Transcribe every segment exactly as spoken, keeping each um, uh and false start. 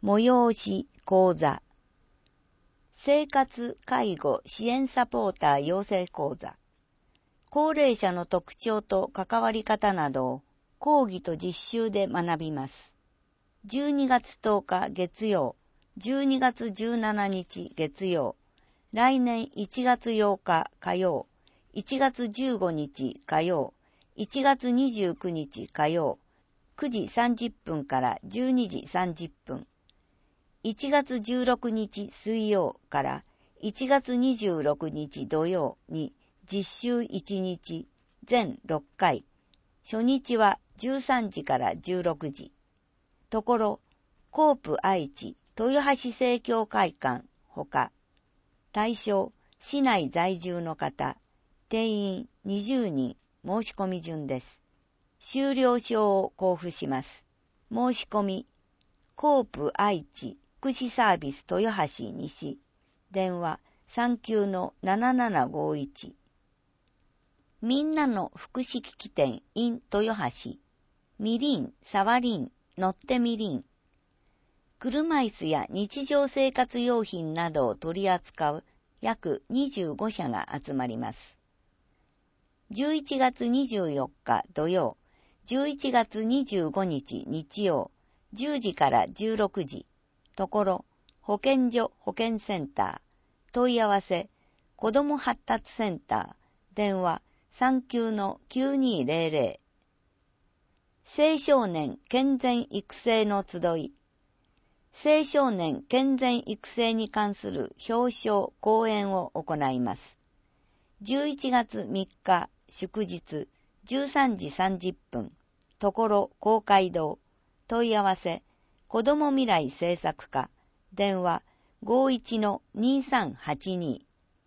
催し講座、生活介護支援サポーター養成講座、高齢者の特徴と関わり方などを講義と実習で学びます。じゅうにがつとおか月曜、じゅうにがつじゅうしちにち月曜、来年いちがつようか火曜、いちがつじゅうごにち火曜、いちがつにじゅうくにち火曜、くじさんじゅっぷんからじゅうにじさんじゅっぷん、いちがつじゅうろくにち水曜からいちがつにじゅうろくにち土曜に実習いちにち、全ろっかい、初日はじゅうさんじからじゅうろくじ。ところ、コープ愛知豊橋正教会館ほか、対象、市内在住の方、定員にじゅうにん申し込み順です。終了証を交付します。申し込み、コープ愛知福祉サービス豊橋西、電話 さんきゅうのななななごいち。みんなの福祉機器店 in 豊橋、みりん、さわりん、乗ってみりん。車椅子や日常生活用品などを取り扱う約にじゅうごしゃが集まります。じゅういちがつにじゅうよっか土曜、じゅういちがつにじゅうごにち日曜、じゅうじからじゅうろくじ。ところ、保健所保健センター、問い合わせ、子ども発達センター、電話 さんきゅうのきゅうにーぜろぜろ。青少年健全育成の集い。青少年健全育成に関する表彰講演を行います。じゅういちがつみっか祝日じゅうさんじさんじゅっぷん、ところ公会堂、問い合わせ、子ども未来政策課、電話 ごいちのにさんはちに。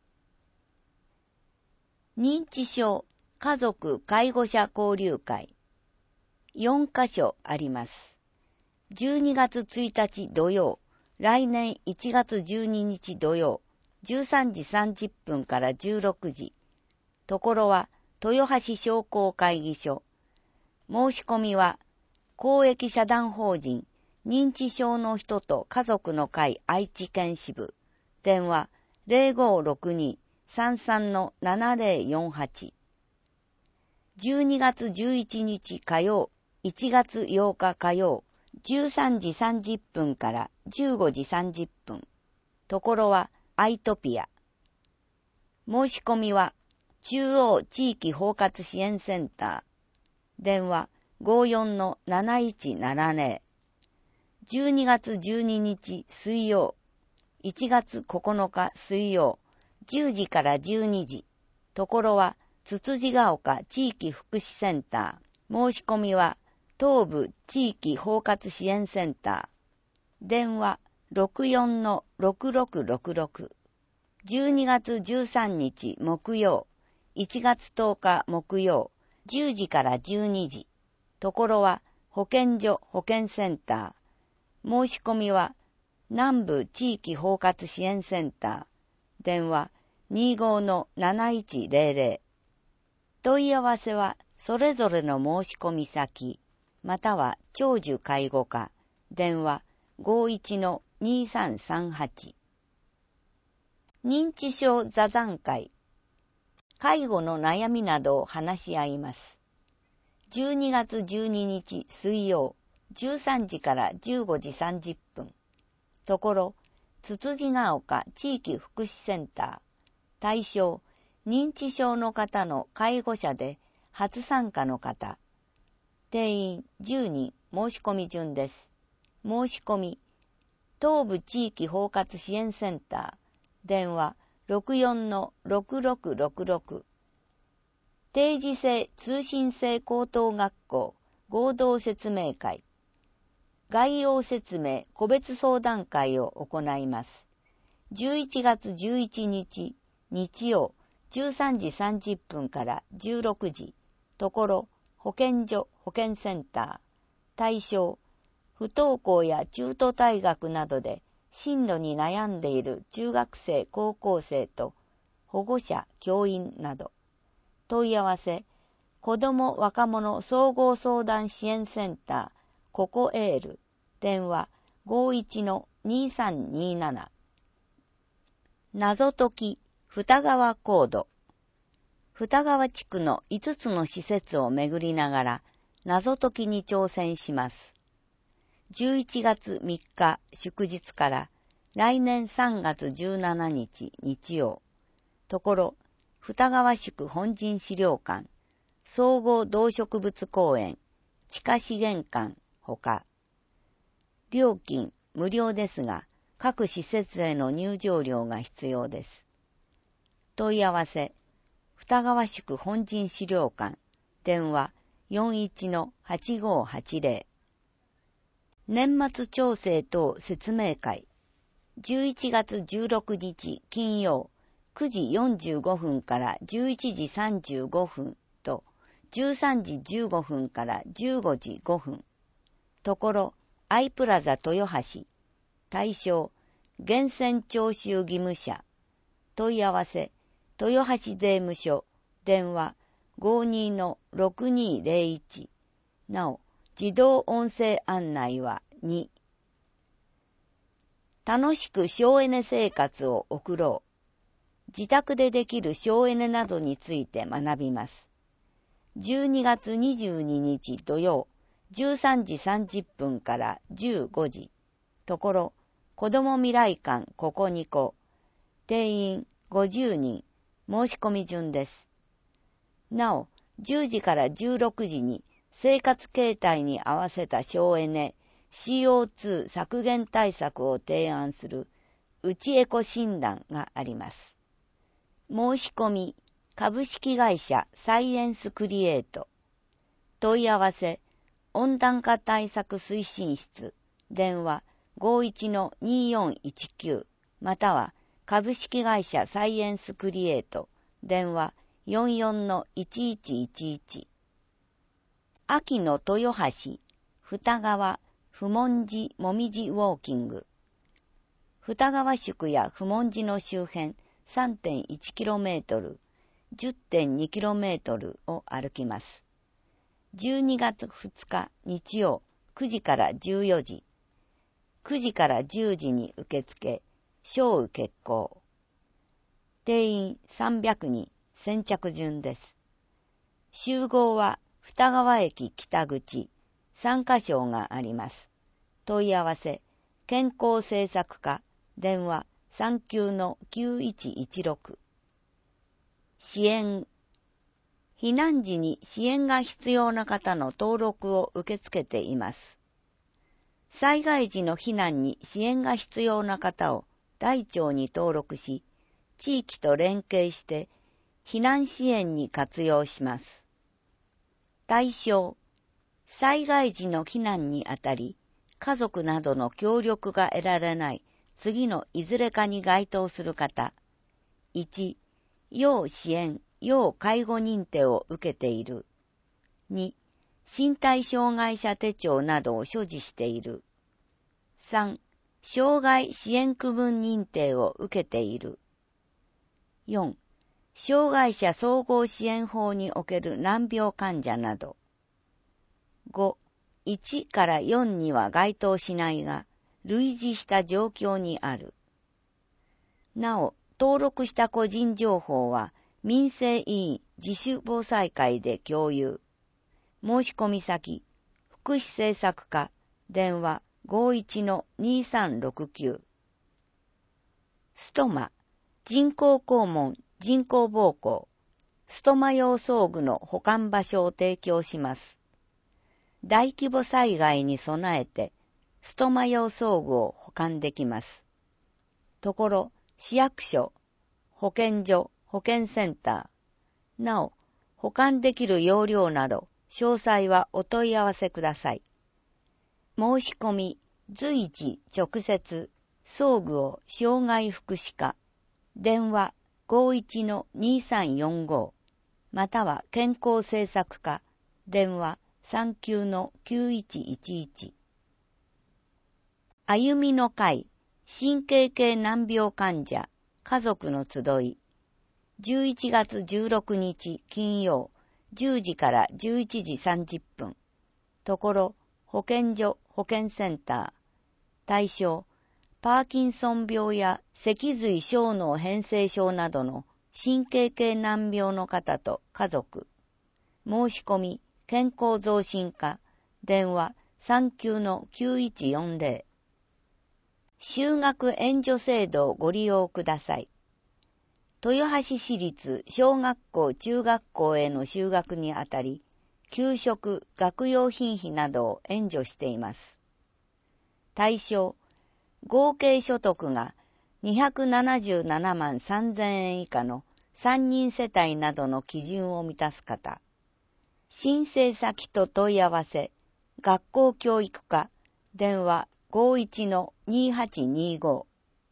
認知症家族介護者交流会、よんかしょあります。じゅうにがつついたち土曜、来年いちがつじゅうににち土曜、じゅうさんじさんじゅっぷんからじゅうろくじ。ところは豊橋商工会議所。申し込みは公益社団法人認知症の人と家族の会愛知県支部、電話 ぜろごろくにさんさんのななぜろよんはち。じゅうにがつじゅういちにち火曜、いちがつようか火曜、じゅうさんじさんじゅっぷんからじゅうごじさんじゅっぷん。ところはアイトピア。申し込みは中央地域包括支援センター、電話 ごよんのなないちななぜろ。じゅうにがつじゅうににち水曜、いちがつここのか水曜、じゅうじからじゅうにじ。ところはつつじが丘地域福祉センター。申し込みは東部地域包括支援センター。電話 ろくよんのろくろくろくろく。じゅうにがつじゅうさんにち木曜、いちがつとおか木曜、じゅうじからじゅうにじ。ところは保健所保健センター。申し込みは南部地域包括支援センター。電話にじゅうごのなないちぜろぜろ。問い合わせはそれぞれの申し込み先、または長寿介護課。電話ごいちのにさんさんはち。認知症座談会。介護の悩みなどを話し合います。じゅうにがつじゅうににち水曜、じゅうさんじからじゅうごじさんじゅっぷん。ところ、つつじが丘地域福祉センター。対象、認知症の方の介護者で初参加の方。定員じゅうにん申し込み順です。申し込み、東部地域包括支援センター。電話ろくよんのろくろくろくろく。定時制通信制高等学校合同説明会。概要説明個別相談会を行います。じゅういちがつじゅういちにち日曜じゅうさんじさんじゅっぷんからじゅうろくじ。ところ保健所保健センター。対象、不登校や中途退学などで進路に悩んでいる中学生高校生と保護者教員など。問い合わせ、子ども若者総合相談支援センターココエール。電話ごいちのにさんになな。謎解き、二川コード。二川地区のいつつの施設を巡りながら謎解きに挑戦します。じゅういちがつみっか祝日から来年さんがつじゅうしちにち日曜。ところ、二川宿本陣資料館、総合動植物公園、地下資源館ほか。料金無料ですが、各施設への入場料が必要です。問い合わせ、二川宿本陣資料館、電話 よんいちのはちごはちぜろ。年末調整等説明会、じゅういちがつじゅうろくにち金曜、くじよんじゅうごふんからじゅういちじさんじゅうごふんと、じゅうさんじじゅうごふんからじゅうごじごふん。ところ、アイプラザ豊橋。対象、源泉徴収義務者。問い合わせ、豊橋税務署。電話、ごじゅうにのろくにーぜろいち。なお、自動音声案内はに。楽しく省エネ生活を送ろう。自宅でできる省エネなどについて学びます。じゅうにがつにじゅうににち土曜、じゅうさんじさんじゅっぷんからじゅうごじ。ところ、子ども未来館ここにこ。定員ごじゅうにん、申し込み順です。なお、じゅうじからじゅうろくじに生活形態に合わせた省エネ、シーオーツー 削減対策を提案するうちエコ診断があります。申し込み、株式会社サイエンスクリエイト。問い合わせ、温暖化対策推進室、電話 ごいちのによんいちきゅう または株式会社サイエンスクリエイト、電話 よんよんのいちいちいちいち。秋の豊橋、二川、不問寺もみじウォーキング。二川宿や不問寺の周辺 さんてんいちキロメートル、じゅってんにキロメートルを歩きます。じゅうにがつふつか日曜くじからじゅうよじ。くじからじゅうじに受付、小雨決行。定員さんびゃくにん、先着順です。集合は二川駅北口、参加賞があります。問い合わせ、健康政策課、電話さんきゅうのきゅういちいちろく。支援。避難時に支援が必要な方の登録を受け付けています。災害時の避難に支援が必要な方を台帳に登録し、地域と連携して避難支援に活用します。対象。災害時の避難にあたり、家族などの協力が得られない次のいずれかに該当する方。いち、要支援、要介護認定を受けている。に、身体障害者手帳などを所持している。さん、障害支援区分認定を受けている。よん、障害者総合支援法における難病患者など。ご、いちからよんには該当しないが、類似した状況にある。なお、登録した個人情報は、民生委員自主防災会で共有。申し込み先、福祉政策課、電話 ごいちのにさんろくきゅう。ストマ、人工肛門、人工膀胱、ストマ用装具の保管場所を提供します。大規模災害に備えて、ストマ用装具を保管できます。ところ、市役所、保健所、保健センター。なお、保管できる容量など、詳細はお問い合わせください。申し込み、随時直接、装具を障害福祉課、電話 ごいちのにさんよんご、または健康政策課、電話さんきゅうのきゅういちいちいち。歩みの会、神経系難病患者、家族の集い。じゅういちがつじゅうろくにち金曜、じゅうじからじゅういちじさんじゅっぷん。ところ、保健所、保健センター。 対象、パーキンソン病や脊髄小脳変性症などの神経系難病の方と家族。申し込み、健康増進課、電話 さんきゅうのきゅういちよんぜろ。就学援助制度をご利用ください。豊橋市立小学校中学校への就学にあたり、給食、学用品費などを援助しています。対象、合計所得がにひゃくななじゅうななまんさんぜんえん以下のさんにん世帯などの基準を満たす方。申請先と問い合わせ、学校教育課、電話 ごいちのにはちにご。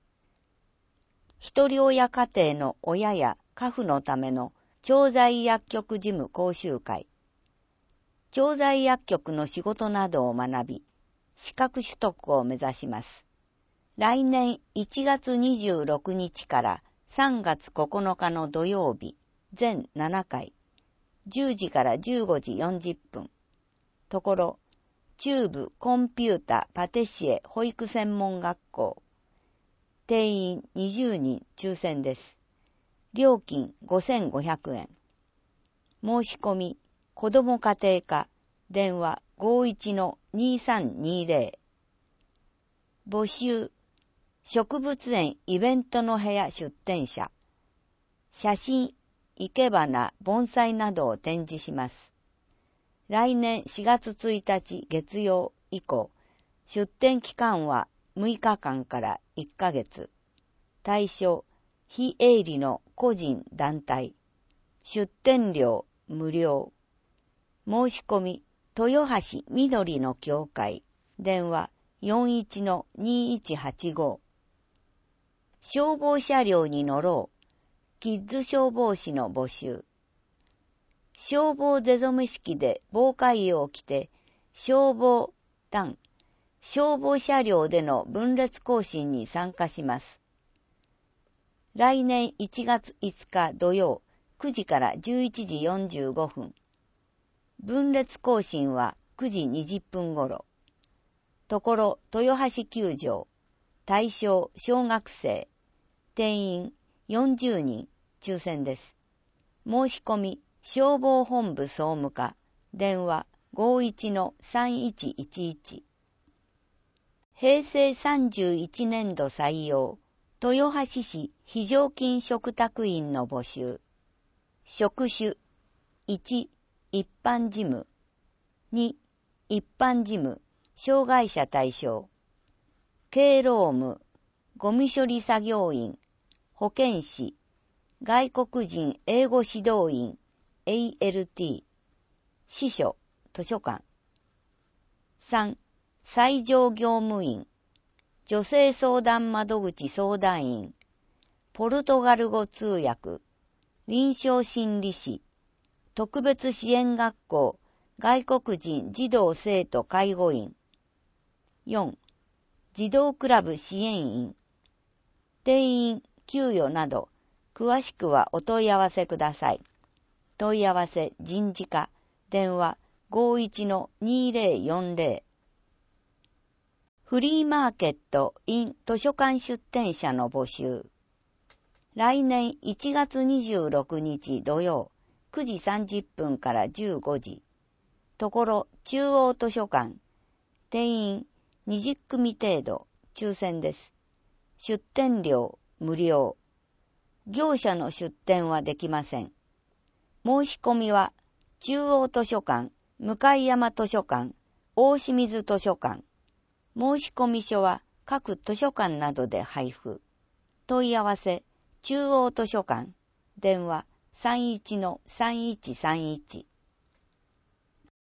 一人親家庭の親や家父のための調剤薬局事務講習会。調剤薬局の仕事などを学び、資格取得を目指します。来年いちがつにじゅうろくにちからさんがつここのかの土曜日、全ななかい、じゅうじからじゅうごじよんじゅっぷん。ところ、中部コンピュータパティシエ保育専門学校。定員にじゅうにん抽選です。料金ごせんごひゃくえん。申し込み、子ども家庭課、電話 ごいちのにさんにぜろ。募集、植物園イベントの部屋出展者。写真、生け花、盆栽などを展示します。来年しがつついたち月曜以降、出展期間はむいかかんからいっかげつ。対象、非営利の個人団体。出展料無料。申し込み、豊橋みどりの協会。電話よんいちのにいちはちご。消防車両に乗ろう。キッズ消防士の募集。消防出初め式で防火衣を着て、消防団、消防車両での分列行進に参加します。来年いちがついつか土曜くじからじゅういちじよんじゅうごふん。分列行進はくじにじゅっぷんごろ。ところ豊橋球場。対象小学生。定員よんじゅうにん抽選です。申し込み消防本部総務課。電話 ごいちのさんいちいちいち。平成さんじゅういちねんど採用。豊橋市非常勤嘱託員の募集。職種いち、一般事務に、一般事務、障害者対象経労務、ゴミ処理作業員、保健師、外国人英語指導員 エーエルティー、司書、図書館。さん、最上業務員、女性相談窓口相談員、ポルトガル語通訳、臨床心理士、特別支援学校、外国人児童生徒介護員。よん、児童クラブ支援員。定員、給与など、詳しくはお問い合わせください。問い合わせ人事課、電話 ごいちのにぜろよんぜろ。フリーマーケット in 図書館出展者の募集。来年いちがつにじゅうろくにち土曜くじさんじゅっぷんからじゅうごじ。ところ中央図書館。定員にじゅっくみ程度抽選です。出展料無料。業者の出展はできません。申し込みは中央図書館、向山図書館、大清水図書館。申し込み書は各図書館などで配布。問い合わせ中央図書館。電話さんいちのさんいちさんいち。